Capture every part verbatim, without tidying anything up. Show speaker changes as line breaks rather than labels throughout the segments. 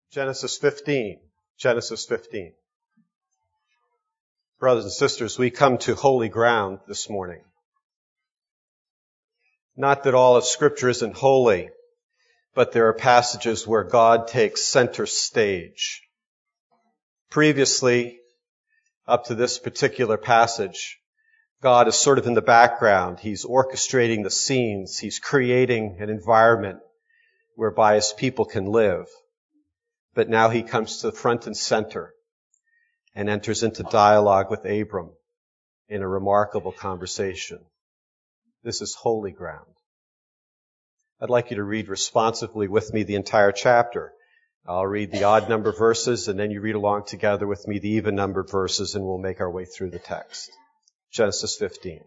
Genesis fifteen. Genesis fifteen. Brothers and sisters, we come to holy ground this morning. Not that all of Scripture isn't holy, but there are passages where God takes center stage. Previously, up to this particular passage, God is sort of in the background. He's orchestrating the scenes. He's creating an environment whereby his people can live. But now he comes to the front and center and enters into dialogue with Abram in a remarkable conversation. This is holy ground. I'd like you to read responsively with me the entire chapter. I'll read the odd number verses, and then you read along together with me the even numbered verses, and we'll make our way through the text. Genesis fifteen.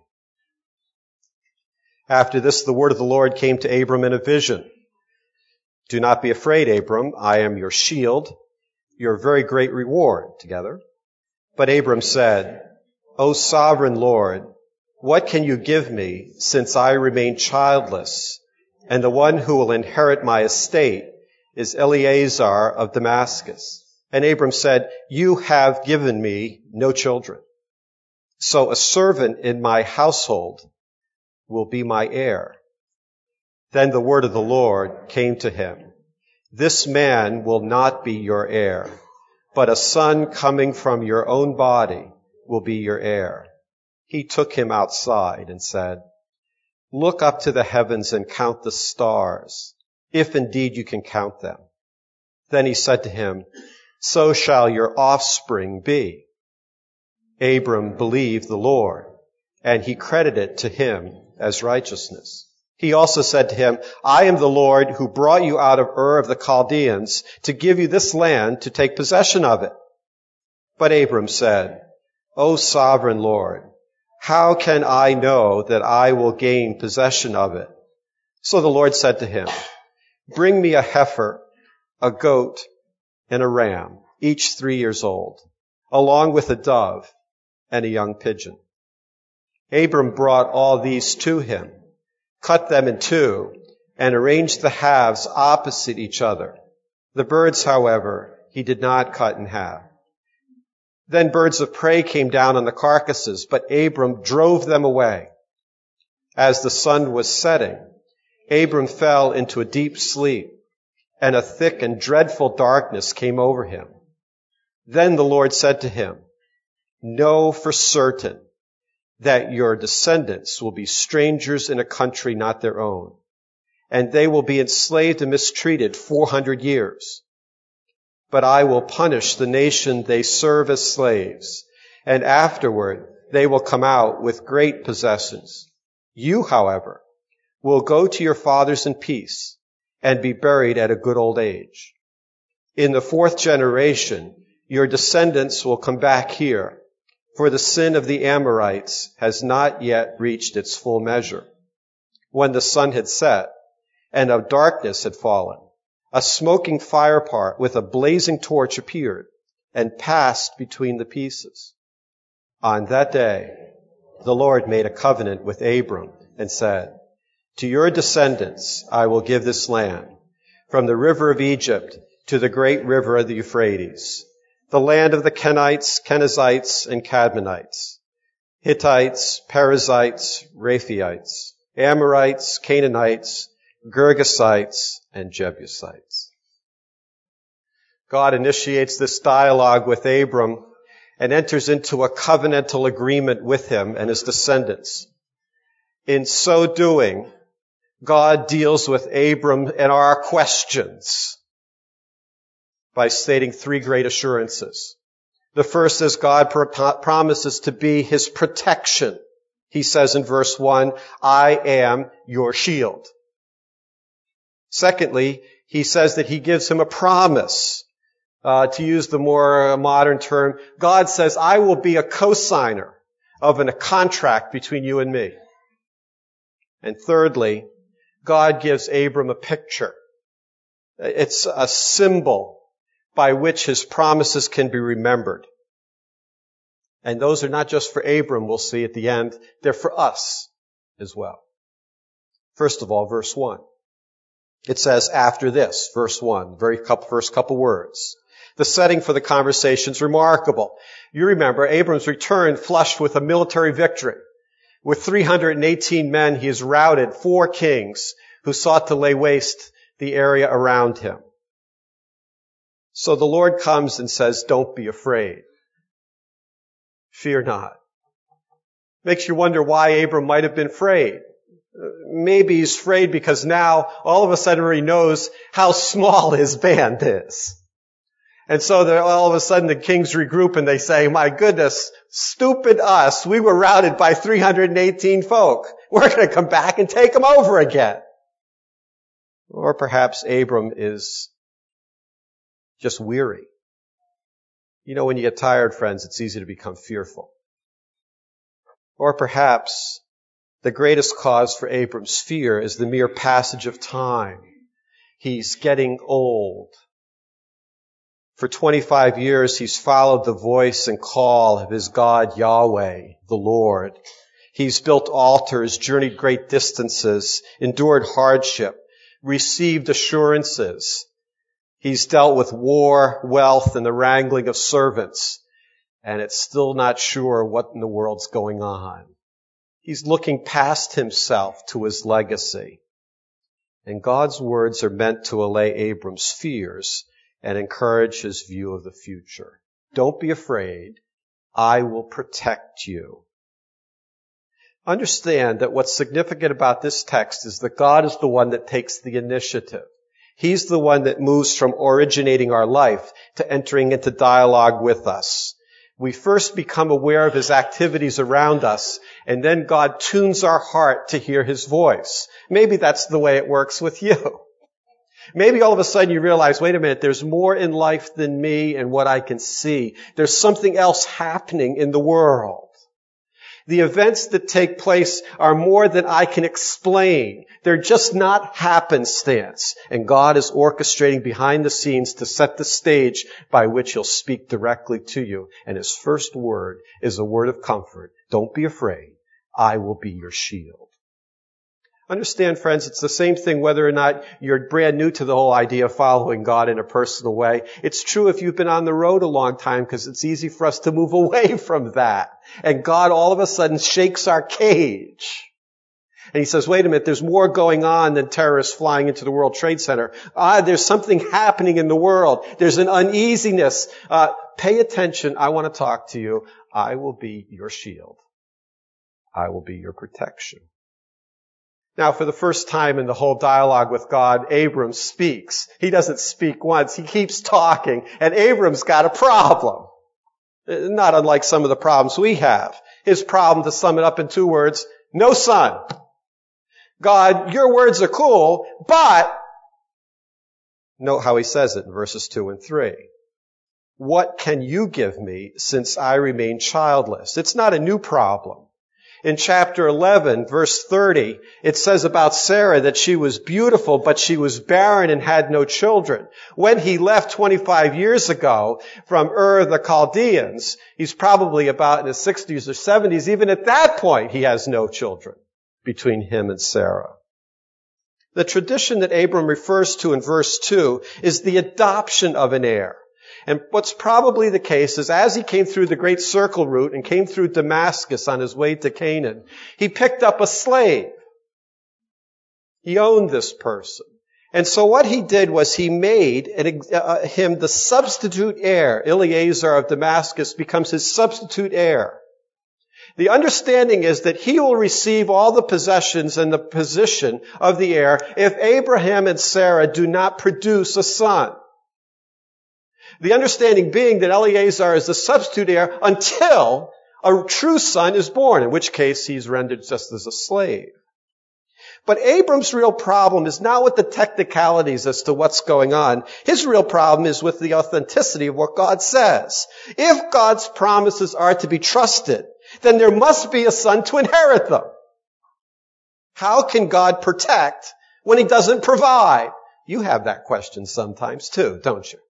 After this, the word of the Lord came to Abram in a vision. Do not be afraid, Abram. I am your shield, your very great reward. Together. But Abram said, O sovereign Lord, what can you give me since I remain childless, and the one who will inherit my estate is Eliezer of Damascus? And Abram said, you have given me no children. So a servant in my household will be my heir. Then the word of the Lord came to him. This man will not be your heir, but a son coming from your own body will be your heir. He took him outside and said, look up to the heavens and count the stars, if indeed you can count them. Then he said to him, so shall your offspring be. Abram believed the Lord, and he credited it to him as righteousness. He also said to him, I am the Lord who brought you out of Ur of the Chaldeans to give you this land to take possession of it. But Abram said, O sovereign Lord, how can I know that I will gain possession of it? So the Lord said to him, bring me a heifer, a goat, and a ram, each three years old, along with a dove and a young pigeon. Abram brought all these to him, cut them in two, and arranged the halves opposite each other. The birds, however, he did not cut in half. Then birds of prey came down on the carcasses, but Abram drove them away. As the sun was setting, Abram fell into a deep sleep, and a thick and dreadful darkness came over him. Then the Lord said to him, know for certain that your descendants will be strangers in a country not their own, and they will be enslaved and mistreated four hundred years. But I will punish the nation they serve as slaves, and afterward they will come out with great possessions. You, however, will go to your fathers in peace and be buried at a good old age. In the fourth generation, your descendants will come back here, for the sin of the Amorites has not yet reached its full measure. When the sun had set and a darkness had fallen, a smoking fire pot with a blazing torch appeared and passed between the pieces. On that day, the Lord made a covenant with Abram and said, to your descendants I will give this land, from the river of Egypt to the great river of the Euphrates, the land of the Kenites, Kenizzites, and Cadmonites, Hittites, Perizzites, Rephaites, Amorites, Canaanites, Girgasites, and Jebusites. God initiates this dialogue with Abram and enters into a covenantal agreement with him and his descendants. In so doing, God deals with Abram and our questions by stating three great assurances. The first is God pro- promises to be his protection. He says in verse one, I am your shield. Secondly, he says that he gives him a promise. Uh, to use the more modern term, God says, I will be a co-signer of an, a contract between you and me. And thirdly, God gives Abram a picture. It's a symbol by which his promises can be remembered. And those are not just for Abram, we'll see at the end. They're for us as well. First of all, verse one. It says, after this, verse one, very couple, first couple words. The setting for the conversation is remarkable. You remember, Abram's returned flushed with a military victory. With three hundred eighteen men, he has routed four kings who sought to lay waste the area around him. So the Lord comes and says, don't be afraid. Fear not. Makes you wonder why Abram might have been afraid. Maybe he's afraid because now all of a sudden he knows how small his band is. And so that all of a sudden the kings regroup and they say, my goodness, stupid us, we were routed by three hundred eighteen folk. We're going to come back and take them over again. Or perhaps Abram is just weary. You know, when you get tired, friends, it's easy to become fearful. Or perhaps the greatest cause for Abram's fear is the mere passage of time. He's getting old. For twenty-five years, he's followed the voice and call of his God, Yahweh, the Lord. He's built altars, journeyed great distances, endured hardship, received assurances. He's dealt with war, wealth, and the wrangling of servants, and it's still not sure what in the world's going on. He's looking past himself to his legacy. And God's words are meant to allay Abram's fears and encourage his view of the future. Don't be afraid. I will protect you. Understand that what's significant about this text is that God is the one that takes the initiative. He's the one that moves from originating our life to entering into dialogue with us. We first become aware of his activities around us, and then God tunes our heart to hear his voice. Maybe that's the way it works with you. Maybe all of a sudden you realize, wait a minute, there's more in life than me and what I can see. There's something else happening in the world. The events that take place are more than I can explain. They're just not happenstance. And God is orchestrating behind the scenes to set the stage by which he'll speak directly to you. And his first word is a word of comfort. Don't be afraid. I will be your shield. Understand, friends, it's the same thing whether or not you're brand new to the whole idea of following God in a personal way. It's true if you've been on the road a long time, because it's easy for us to move away from that. And God all of a sudden shakes our cage. And he says, wait a minute, there's more going on than terrorists flying into the World Trade Center. Ah, there's something happening in the world. There's an uneasiness. Uh, pay attention. I want to talk to you. I will be your shield. I will be your protection. Now, for the first time in the whole dialogue with God, Abram speaks. He doesn't speak once. He keeps talking. And Abram's got a problem. Not unlike some of the problems we have. His problem, to sum it up in two words, no son. God, your words are cool, but note how he says it in verses two and three. What can you give me since I remain childless? It's not a new problem. In chapter eleven, verse thirty, it says about Sarah that she was beautiful, but she was barren and had no children. When he left twenty-five years ago from Ur of the Chaldeans, he's probably about in his sixties or seventies. Even at that point, he has no children between him and Sarah. The tradition that Abram refers to in verse two is the adoption of an heir. And what's probably the case is as he came through the great circle route and came through Damascus on his way to Canaan, he picked up a slave. He owned this person. And so what he did was he made uh, him the substitute heir. Eleazar of Damascus becomes his substitute heir. The understanding is that he will receive all the possessions and the position of the heir if Abraham and Sarah do not produce a son. The understanding being that Eleazar is the substitute heir until a true son is born, in which case he's rendered just as a slave. But Abram's real problem is not with the technicalities as to what's going on. His real problem is with the authenticity of what God says. If God's promises are to be trusted, then there must be a son to inherit them. How can God protect when he doesn't provide? You have that question sometimes too, don't you?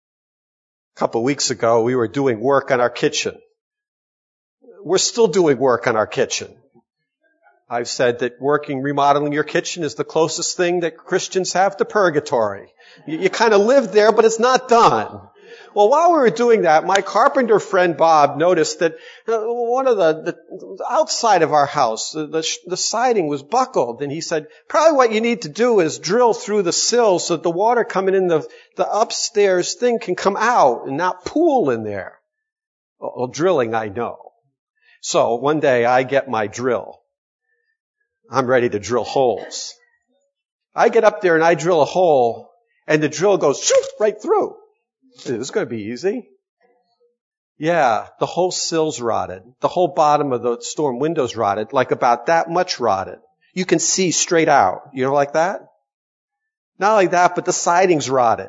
A couple of weeks ago, we were doing work on our kitchen. We're still doing work on our kitchen. I've said that working, remodeling your kitchen is the closest thing that Christians have to purgatory. You, you kind of live there, but it's not done. Well, while we were doing that, my carpenter friend Bob noticed that one of the, the outside of our house, the, the, the siding was buckled. And he said, probably what you need to do is drill through the sill so that the water coming in the, the upstairs thing can come out and not pool in there. Well, drilling, I know. So one day I get my drill. I'm ready to drill holes. I get up there and I drill a hole and the drill goes shoo, right through. This is going to be easy. Yeah, the whole sill's rotted. The whole bottom of the storm window's rotted, like about that much rotted. You can see straight out. You know, like that? Not like that, but the siding's rotted.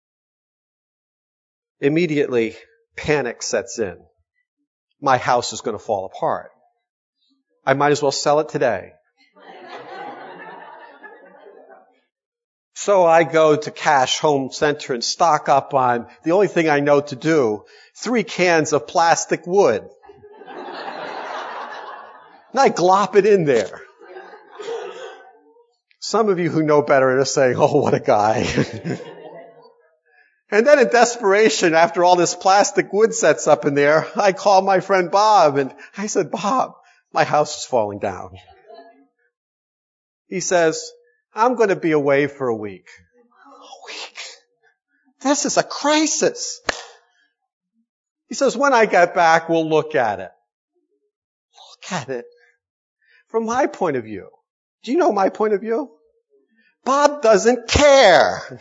Immediately, panic sets in. My house is going to fall apart. I might as well sell it today. So I go to Cash Home Center and stock up on the only thing I know to do, three cans of plastic wood. And I glop it in there. Some of you who know better are saying, oh, what a guy. And then in desperation, after all this plastic wood sets up in there, I call my friend Bob and I said, Bob, my house is falling down. He says, I'm going to be away for a week. A week? This is a crisis. He says, when I get back, we'll look at it. Look at it. From my point of view. Do you know my point of view? Bob doesn't care.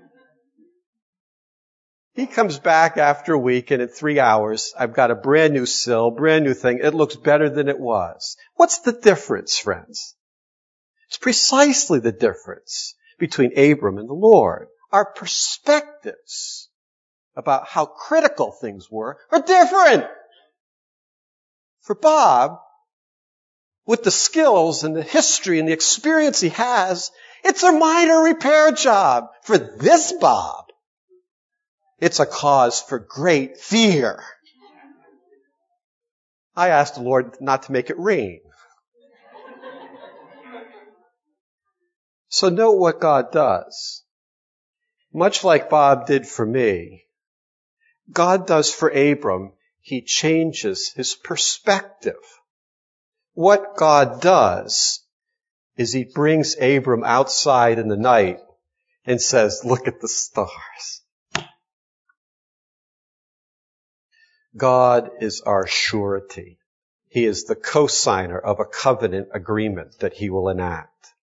He comes back after a week and in three hours, I've got a brand new sill, brand new thing. It looks better than it was. What's the difference, friends? It's precisely the difference between Abram and the Lord. Our perspectives about how critical things were are different. For Bob, with the skills and the history and the experience he has, it's a minor repair job. For this Bob, it's a cause for great fear. I asked the Lord not to make it rain. So note what God does. Much like Bob did for me, God does for Abram, he changes his perspective. What God does is he brings Abram outside in the night and says, look at the stars. God is our surety. He is the cosigner of a covenant agreement that he will enact.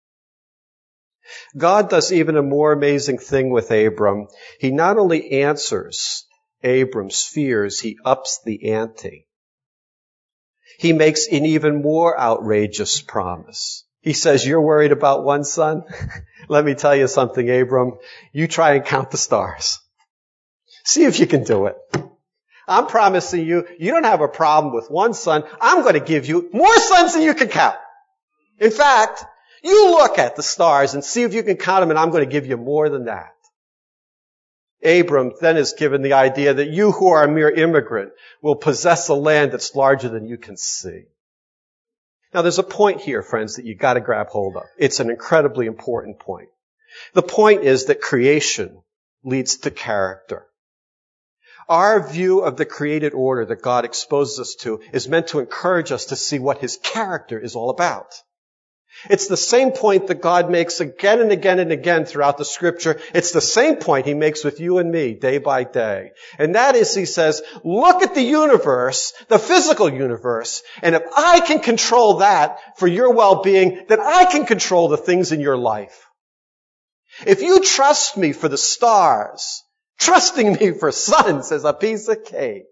God does even a more amazing thing with Abram. He not only answers Abram's fears, he ups the ante. He makes an even more outrageous promise. He says, you're worried about one son? Let me tell you something, Abram. You try and count the stars. See if you can do it. I'm promising you, you don't have a problem with one son. I'm going to give you more sons than you can count. In fact, you look at the stars and see if you can count them, and I'm going to give you more than that. Abram then is given the idea that you who are a mere immigrant will possess a land that's larger than you can see. Now there's a point here, friends, that you've got to grab hold of. It's an incredibly important point. The point is that creation leads to character. Our view of the created order that God exposes us to is meant to encourage us to see what his character is all about. It's the same point that God makes again and again and again throughout the scripture. It's the same point he makes with you and me day by day. And that is, he says, look at the universe, the physical universe, and if I can control that for your well-being, then I can control the things in your life. If you trust me for the stars, trusting me for sons is a piece of cake.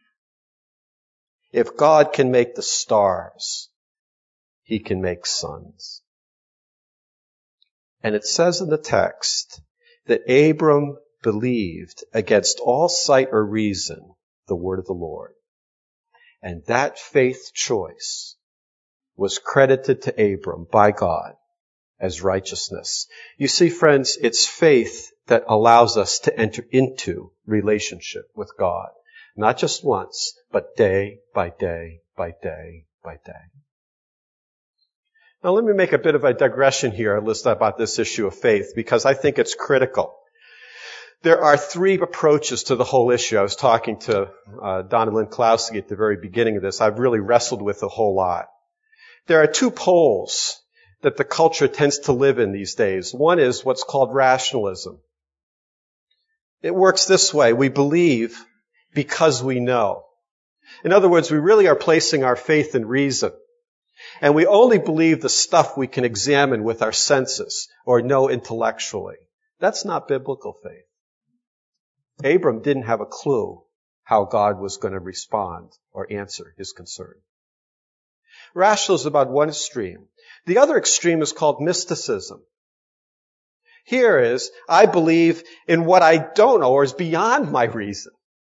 If God can make the stars, he can make sons. And it says in the text that Abram believed against all sight or reason the word of the Lord. And that faith choice was credited to Abram by God as righteousness. You see, friends, it's faith that allows us to enter into relationship with God. Not just once, but day by day by day by day. Now let me make a bit of a digression here about this issue of faith, because I think it's critical. There are three approaches to the whole issue. I was talking to uh, Donna Lynn Klausky at the very beginning of this. I've really wrestled with a whole lot. There are two poles that the culture tends to live in these days. One is what's called rationalism. It works this way. We believe because we know. In other words, we really are placing our faith in reason. And we only believe the stuff we can examine with our senses or know intellectually. That's not biblical faith. Abram didn't have a clue how God was going to respond or answer his concern. Rationalism is about one extreme. The other extreme is called mysticism. Here is, I believe in what I don't know or is beyond my reason.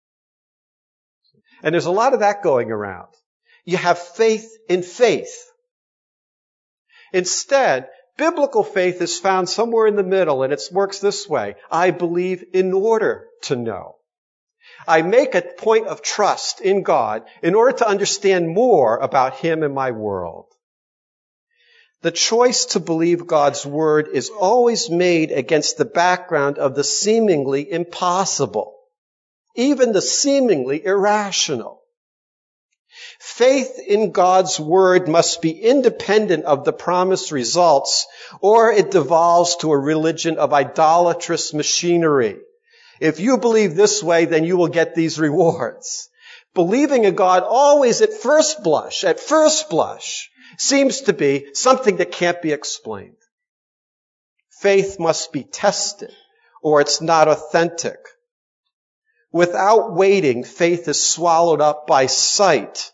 And there's a lot of that going around. You have faith in faith. Instead, biblical faith is found somewhere in the middle, and it works this way. I believe in order to know. I make a point of trust in God in order to understand more about Him and my world. The choice to believe God's Word is always made against the background of the seemingly impossible, even the seemingly irrational. Faith in God's Word must be independent of the promised results, or it devolves to a religion of idolatrous machinery. If you believe this way, then you will get these rewards. Believing in God always at first blush, at first blush, seems to be something that can't be explained. Faith must be tested, or it's not authentic. Without waiting, faith is swallowed up by sight.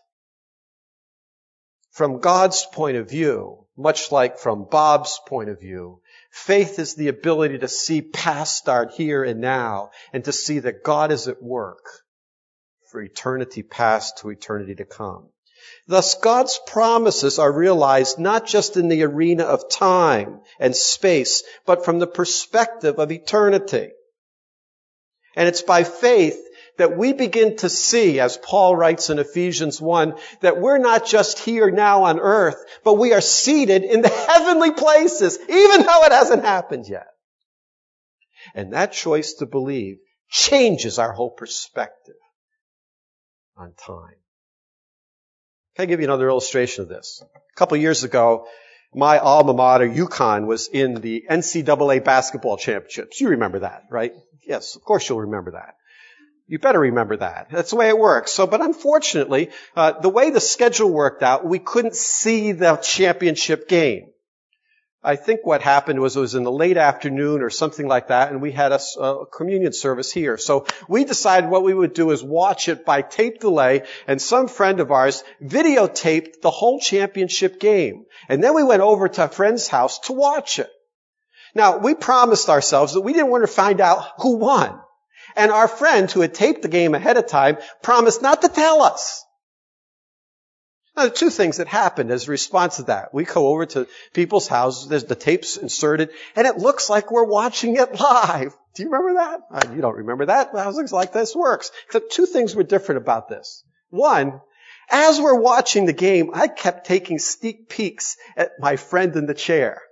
From God's point of view, much like from Bob's point of view, faith is the ability to see past our here and now and to see that God is at work for eternity past to eternity to come. Thus, God's promises are realized not just in the arena of time and space, but from the perspective of eternity. And it's by faith that we begin to see, as Paul writes in Ephesians one, that we're not just here now on earth, but we are seated in the heavenly places, even though it hasn't happened yet. And that choice to believe changes our whole perspective on time. Can I give you another illustration of this? A couple of years ago, my alma mater, UConn, was in the N C double A basketball championships. You remember that, right? Yes, of course you'll remember that. You better remember that. That's the way it works. So, but unfortunately, uh, the way the schedule worked out, we couldn't see the championship game. I think what happened was it was in the late afternoon or something like that, and we had a, a communion service here. So we decided what we would do is watch it by tape delay, and some friend of ours videotaped the whole championship game. And then we went over to a friend's house to watch it. Now, we promised ourselves that we didn't want to find out who won. And our friend who had taped the game ahead of time promised not to tell us. Now, there are two things that happened as a response to that. We go over to people's houses, there's the tapes inserted, and it looks like we're watching it live. Do you remember that? Uh, you don't remember that? Well, things like this works. Except two things were different about this. One, as we're watching the game, I kept taking sneak peeks at my friend in the chair.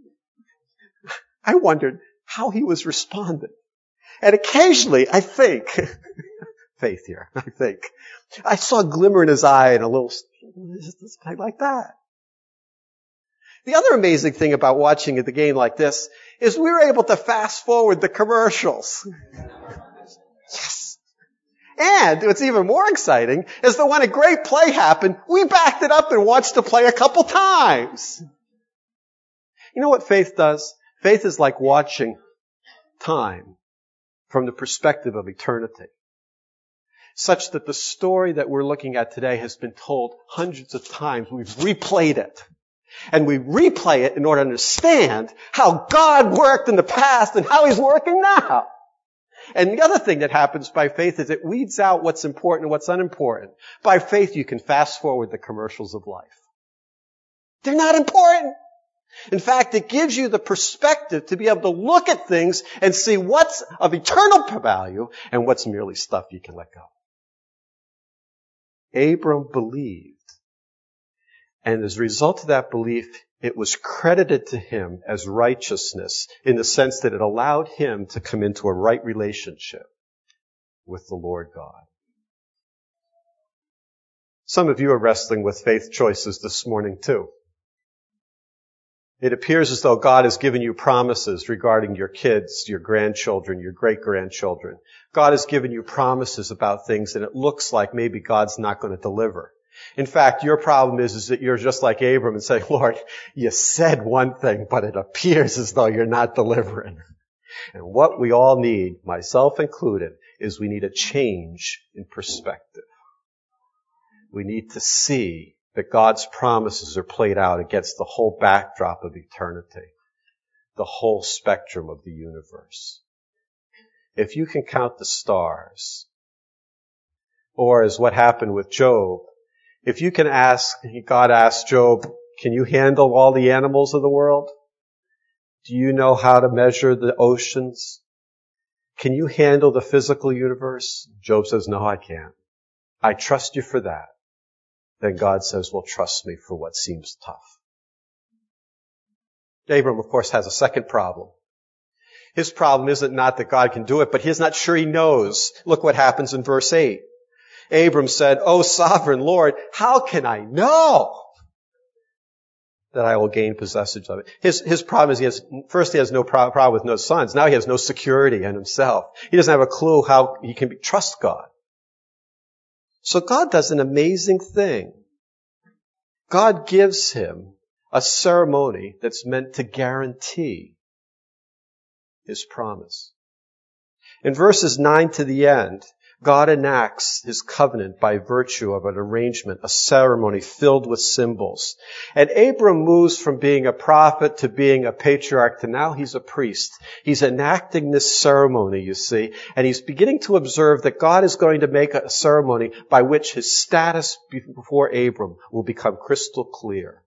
I wondered how he was responding. And occasionally, I think, faith here, I think, I saw a glimmer in his eye and a little, like that. The other amazing thing about watching the game like this is we were able to fast forward the commercials. Yes. And what's even more exciting is that when a great play happened, we backed it up and watched the play a couple times. You know what faith does? Faith is like watching time from the perspective of eternity, such that the story that we're looking at today has been told hundreds of times. We've replayed it. And we replay it in order to understand how God worked in the past and how He's working now. And the other thing that happens by faith is it weeds out what's important and what's unimportant. By faith, you can fast forward the commercials of life. They're not important. In fact, it gives you the perspective to be able to look at things and see what's of eternal value and what's merely stuff you can let go. Abram believed. And as a result of that belief, it was credited to him as righteousness in the sense that it allowed him to come into a right relationship with the Lord God. Some of you are wrestling with faith choices this morning too. It appears as though God has given you promises regarding your kids, your grandchildren, your great-grandchildren. God has given you promises about things, and it looks like maybe God's not going to deliver. In fact, your problem is, is that you're just like Abram and say, Lord, you said one thing, but it appears as though you're not delivering. And what we all need, myself included, is we need a change in perspective. We need to see that God's promises are played out against the whole backdrop of eternity, the whole spectrum of the universe. If you can count the stars, or as what happened with Job, if you can ask, God asked Job, can you handle all the animals of the world? Do you know how to measure the oceans? Can you handle the physical universe? Job says, no, I can't. I trust you for that. Then God says, well, trust me for what seems tough. Abram, of course, has a second problem. His problem isn't not that God can do it, but he's not sure he knows. Look what happens in verse eight. Abram said, O sovereign Lord, how can I know that I will gain possession of it? His, his problem is he has, first he has no pro- problem with no sons. Now he has no security in himself. He doesn't have a clue how he can be, trust God. So God does an amazing thing. God gives him a ceremony that's meant to guarantee his promise. In verses nine to the end, God enacts his covenant by virtue of an arrangement, a ceremony filled with symbols. And Abram moves from being a prophet to being a patriarch to now he's a priest. He's enacting this ceremony, you see, and he's beginning to observe that God is going to make a ceremony by which his status before Abram will become crystal clear.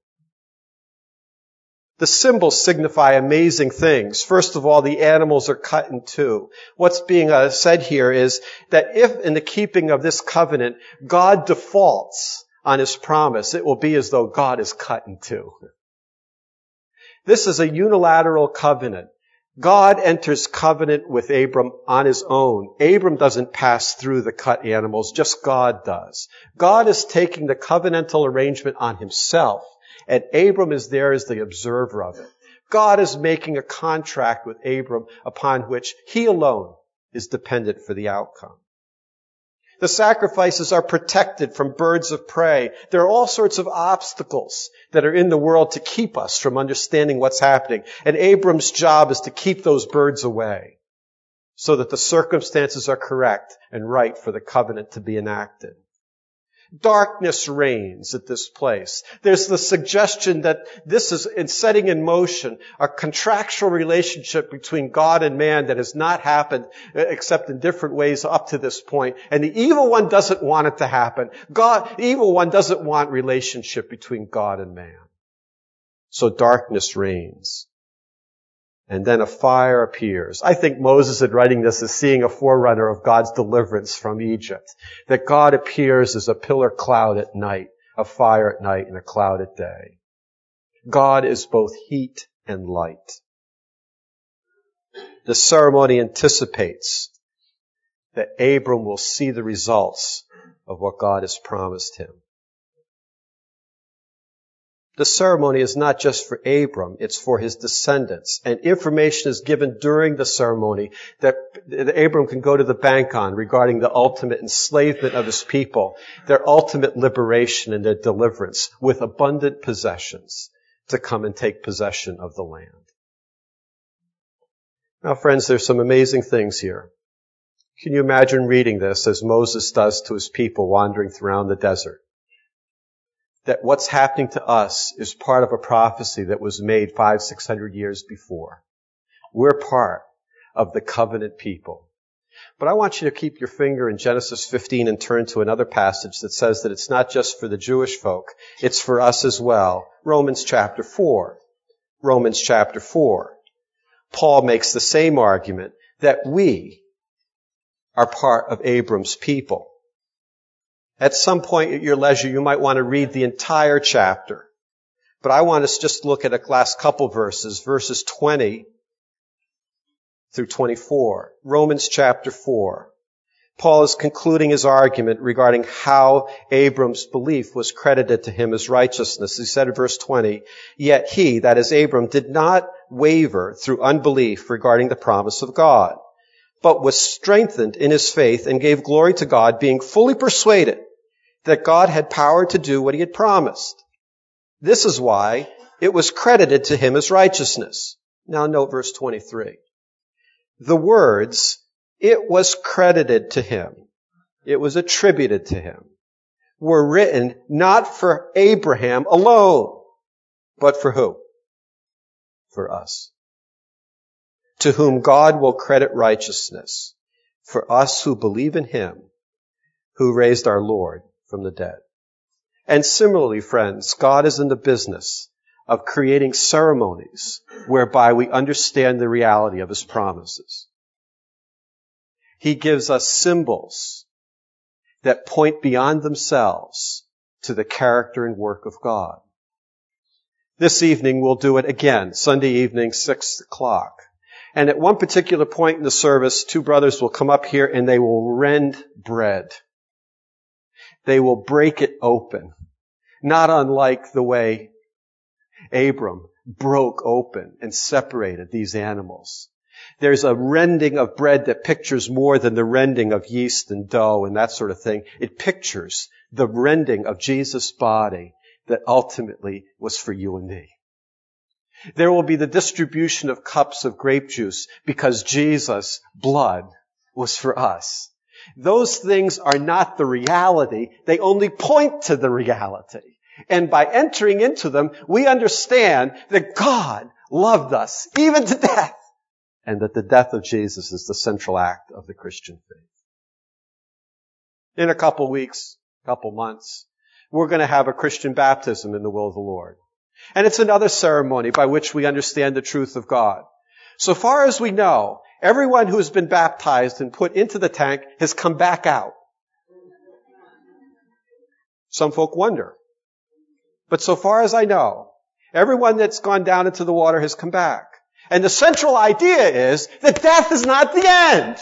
The symbols signify amazing things. First of all, the animals are cut in two. What's being uh, said here is that if in the keeping of this covenant, God defaults on his promise, it will be as though God is cut in two. This is a unilateral covenant. God enters covenant with Abram on his own. Abram doesn't pass through the cut animals, just God does. God is taking the covenantal arrangement on himself. And Abram is there as the observer of it. God is making a contract with Abram upon which he alone is dependent for the outcome. The sacrifices are protected from birds of prey. There are all sorts of obstacles that are in the world to keep us from understanding what's happening. And Abram's job is to keep those birds away so that the circumstances are correct and right for the covenant to be enacted. Darkness reigns at this place. There's the suggestion that this is in setting in motion a contractual relationship between God and man that has not happened except in different ways up to this point. And the evil one doesn't want it to happen. God, the evil one doesn't want relationship between God and man. So darkness reigns. And then a fire appears. I think Moses, in writing this, is seeing a forerunner of God's deliverance from Egypt. That God appears as a pillar cloud at night, a fire at night, and a cloud at day. God is both heat and light. The ceremony anticipates that Abram will see the results of what God has promised him. The ceremony is not just for Abram, it's for his descendants. And information is given during the ceremony that Abram can go to the bank on regarding the ultimate enslavement of his people, their ultimate liberation and their deliverance with abundant possessions to come and take possession of the land. Now, friends, there's some amazing things here. Can you imagine reading this as Moses does to his people wandering around the desert? That what's happening to us is part of a prophecy that was made five, six hundred years before. We're part of the covenant people. But I want you to keep your finger in Genesis fifteen and turn to another passage that says that it's not just for the Jewish folk, it's for us as well. Romans chapter four. Romans chapter four. Paul makes the same argument that we are part of Abram's people. At some point at your leisure, you might want to read the entire chapter. But I want us just to look at the last couple verses, verses twenty through twenty-four. Romans chapter four. Paul is concluding his argument regarding how Abram's belief was credited to him as righteousness. He said in verse twenty, "Yet he," that is Abram, "did not waver through unbelief regarding the promise of God, but was strengthened in his faith and gave glory to God, being fully persuaded that God had power to do what he had promised. This is why it was credited to him as righteousness." Now note verse twenty-three. The words, "it was credited to him," it was attributed to him, were written not for Abraham alone, but for who? For us. To whom God will credit righteousness, for us who believe in him, who raised our Lord from the dead. And similarly, friends, God is in the business of creating ceremonies whereby we understand the reality of his promises. He gives us symbols that point beyond themselves to the character and work of God. This evening we'll do it again, Sunday evening, six o'clock. And at one particular point in the service, two brothers will come up here and they will rend bread. They will break it open, not unlike the way Abram broke open and separated these animals. There's a rending of bread that pictures more than the rending of yeast and dough and that sort of thing. It pictures the rending of Jesus' body that ultimately was for you and me. There will be the distribution of cups of grape juice because Jesus' blood was for us. Those things are not the reality. They only point to the reality. And by entering into them, we understand that God loved us even to death, and that the death of Jesus is the central act of the Christian faith. In a couple weeks, couple months, we're going to have a Christian baptism in the will of the Lord. And it's another ceremony by which we understand the truth of God. So far as we know, everyone who has been baptized and put into the tank has come back out. Some folk wonder. But so far as I know, everyone that's gone down into the water has come back. And the central idea is that death is not the end.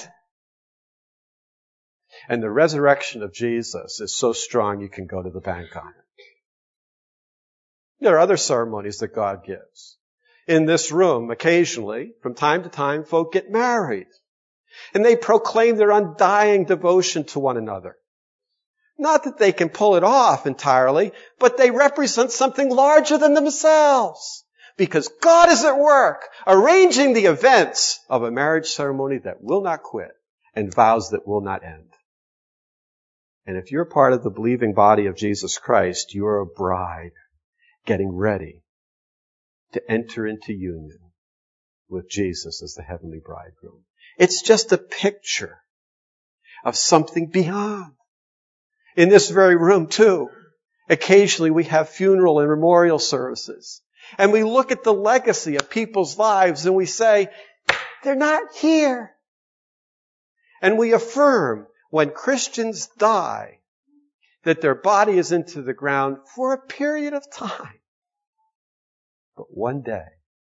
And the resurrection of Jesus is so strong you can go to the bank on it. There are other ceremonies that God gives. In this room, occasionally, from time to time, folk get married. And they proclaim their undying devotion to one another. Not that they can pull it off entirely, but they represent something larger than themselves. Because God is at work, arranging the events of a marriage ceremony that will not quit and vows that will not end. And if you're part of the believing body of Jesus Christ, you're a bride getting ready to enter into union with Jesus as the heavenly bridegroom. It's just a picture of something beyond. In this very room, too, occasionally we have funeral and memorial services. And we look at the legacy of people's lives and we say, they're not here. And we affirm when Christians die that their body is into the ground for a period of time. But one day,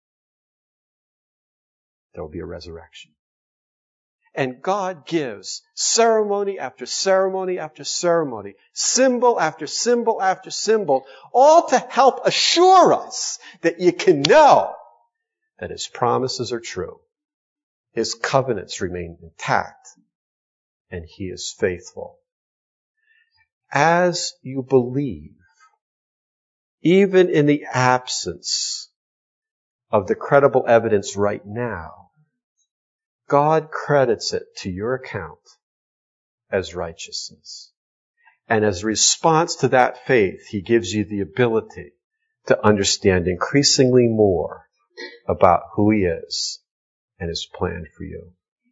there will be a resurrection. And God gives ceremony after ceremony after ceremony, symbol after symbol after symbol, all to help assure us that you can know that His promises are true. His covenants remain intact, and He is faithful. As you believe, even in the absence of the credible evidence right now, God credits it to your account as righteousness. And as a response to that faith, He gives you the ability to understand increasingly more about who He is and His plan for you.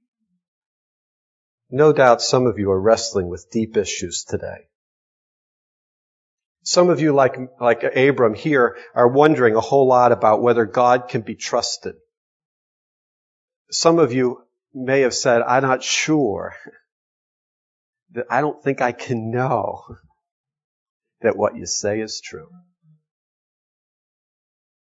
No doubt some of you are wrestling with deep issues today. Some of you, like, like Abram here, are wondering a whole lot about whether God can be trusted. Some of you may have said, I'm not sure, that I don't think I can know that what you say is true.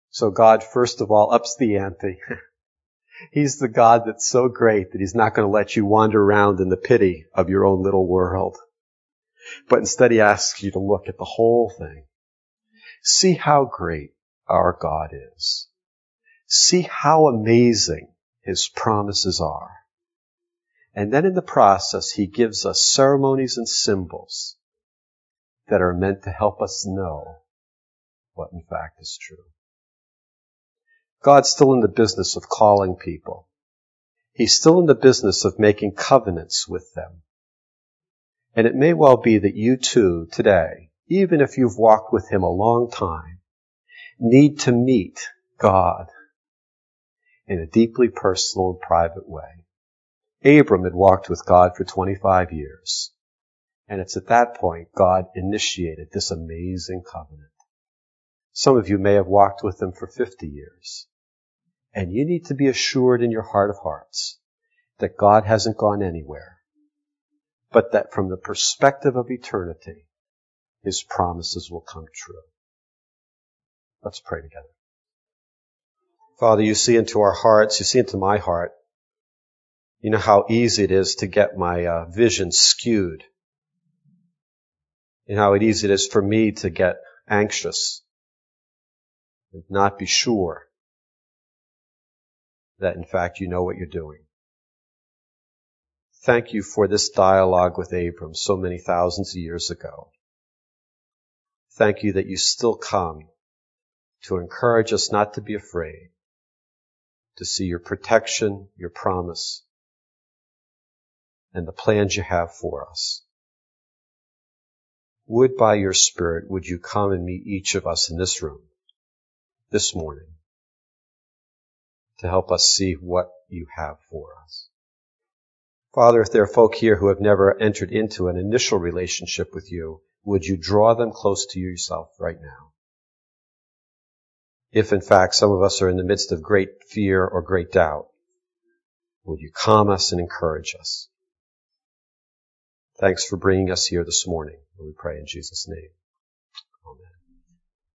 So God, first of all, ups the ante. He's the God that's so great that He's not going to let you wander around in the pity of your own little world. But instead He asks you to look at the whole thing. See how great our God is. See how amazing His promises are. And then in the process, He gives us ceremonies and symbols that are meant to help us know what in fact is true. God's still in the business of calling people. He's still in the business of making covenants with them. And it may well be that you too, today, even if you've walked with Him a long time, need to meet God in a deeply personal and private way. Abram had walked with God for twenty-five years. And it's at that point God initiated this amazing covenant. Some of you may have walked with Him for fifty years. And you need to be assured in your heart of hearts that God hasn't gone anywhere, but that from the perspective of eternity, His promises will come true. Let's pray together. Father, you see into our hearts, you see into my heart. You know how easy it is to get my uh, vision skewed. You know how easy it is for me to get anxious and not be sure that in fact you know what you're doing. Thank you for this dialogue with Abram so many thousands of years ago. Thank you that you still come to encourage us not to be afraid, to see your protection, your promise, and the plans you have for us. Would by your Spirit, would you come and meet each of us in this room this morning to help us see what you have for us. Father, if there are folk here who have never entered into an initial relationship with you, would you draw them close to yourself right now? If in fact some of us are in the midst of great fear or great doubt, would you calm us and encourage us? Thanks for bringing us here this morning. We pray in Jesus' name.